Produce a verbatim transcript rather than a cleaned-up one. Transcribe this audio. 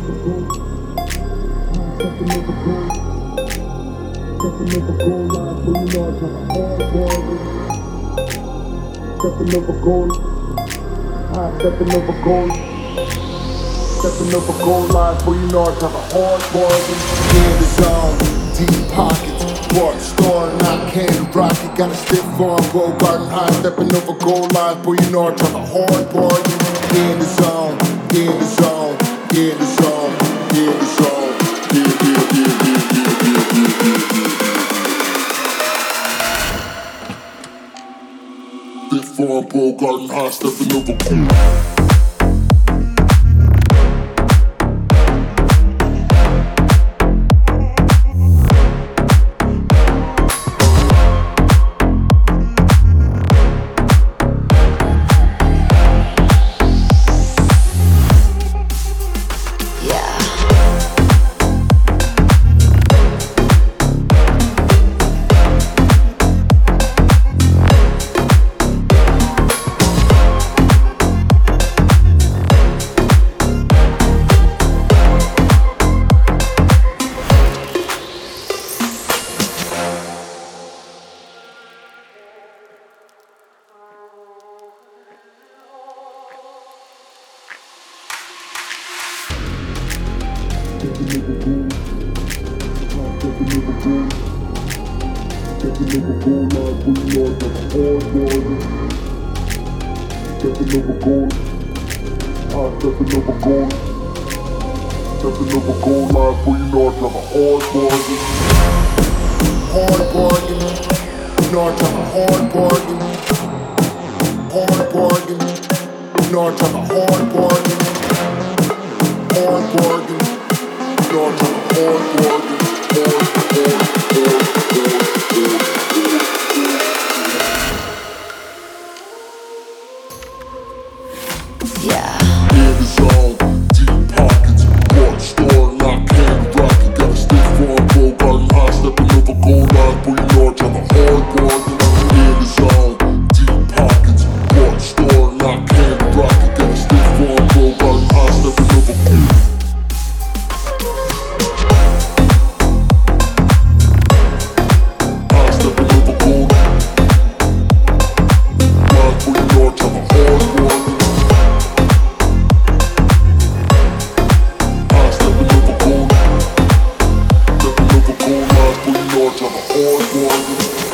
Stepping over gold, stepping over gold line, so you know I got a hard bargain. Stepping over gold, ah, stepping over gold, stepping over gold line, so you know I got a hard bargain. Candy zone, deep pockets, what store, not candy rocket. Got a stiff arm, roll garden high, stepping over gold line, boy, you know I got a hard bargain. Candy zone, candy zone, candy zone, candy zone. Yeah, yeah, yeah, yeah, yeah, yeah, yeah, yeah, yeah. Stiff arm, roll garden high, stepping over gold. Stepping over gold, stepping over gold, ah, stepping over gold, stepping over gold line, so you know I got a hard bargain. Hard bargain, you know I got a hard bargain. Hard bargain, you know I got a hard bargain. Hard bargain, you know I got a hard bargain. Hard, hard, hard, hard, hard. Yeah. Candy zone, deep pockets, watch store, not candy rocket. Got a stiff arm, roll garden high, stepping over gold line, boy, you know I got a hard bargain. Candy zone, deep pockets, watch store, not candy rocket. Got a stiff arm, roll garden high, stepping over gold. High, stepping over gold. Line, boy, you know I got a hard bargain. Stepping over gold line, boy, you know I got a hard bargain.